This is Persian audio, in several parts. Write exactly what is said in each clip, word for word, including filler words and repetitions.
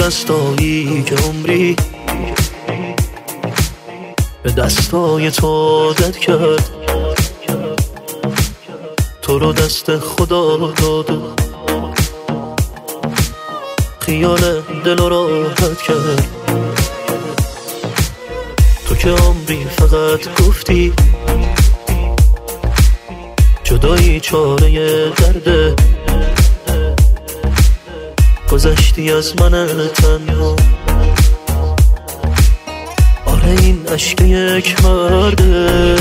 دستایی که عمری به دستای تو دد کرد، تو رو دست خدا داده، خیال دل رو راحت کرد. تو که عمری فقط گفتی جدایی چاره درده، گذشتی از من تنها. آره این عشق یک مرده.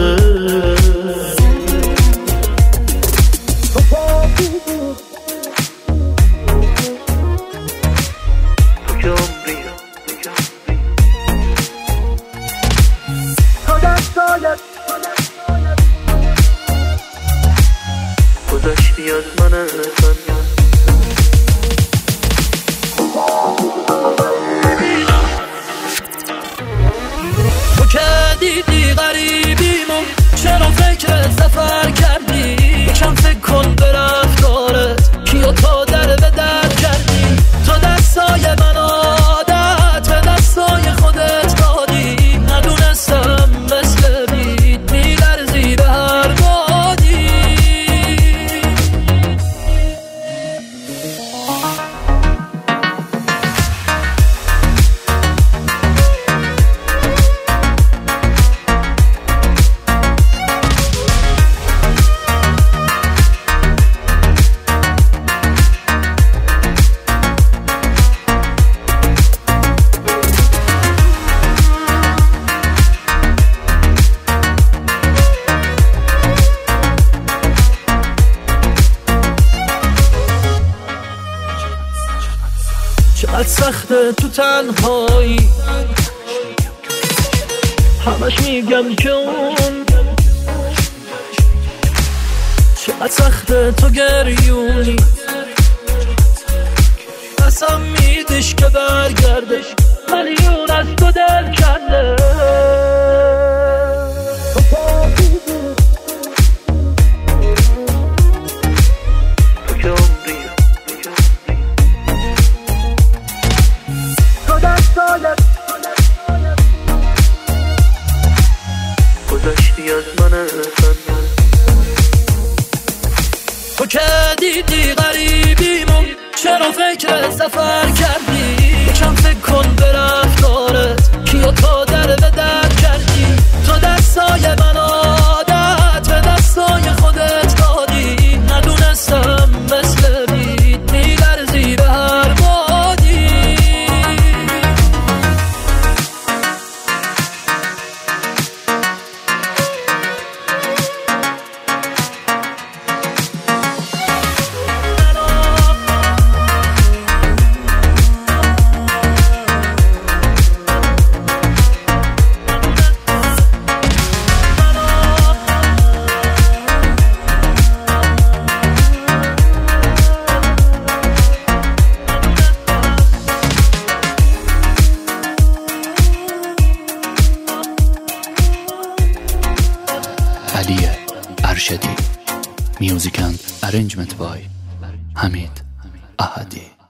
تو که عمری تو دستایت گذشتی از من تنها. تو که دیدی غریبیمو، چرا فکر سفر کردی؟ یکم فکر کن به رفتارت، کیو تو در به در کردی؟ تو دستای من عادت به دستای خودت دادی، ندونستم مثل بید میلرزی به هر بادی. چقدر سخته تو تنهایی، همش میگم که اون. چقدر سخته تو گریونی، قسم میدیش که برگردش، میلیون از تو دل کنده. گذشتی از من تنها. تو که دیدی غریبیمو، چرا فکر سفر کردی؟ یکم فکر کن به رفتارت، کیو تو در به در کردی؟ تو دستای من عادت به دستای خودت دادی، ندونستم مثل بید میلرزی به هر بادی. علی ارشدی. میوزیک اند ارنجمنت بای حمید احدی.